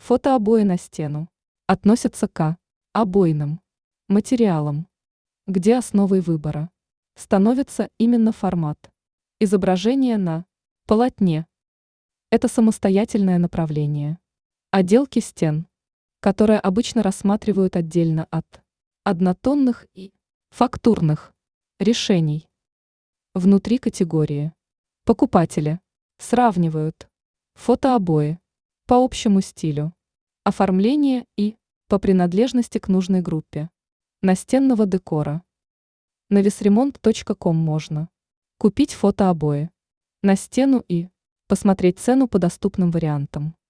Фотообои на стену относятся к обойным материалам, где основой выбора становится именно формат изображения на полотне. Это самостоятельное направление отделки стен, которое обычно рассматривают отдельно от однотонных и фактурных решений. Внутри категории покупатели сравнивают фотообои по общему стилю, оформления и по принадлежности к нужной группе настенного декора. На весремонт.ком можно купить фотообои на стену и посмотреть цену по доступным вариантам.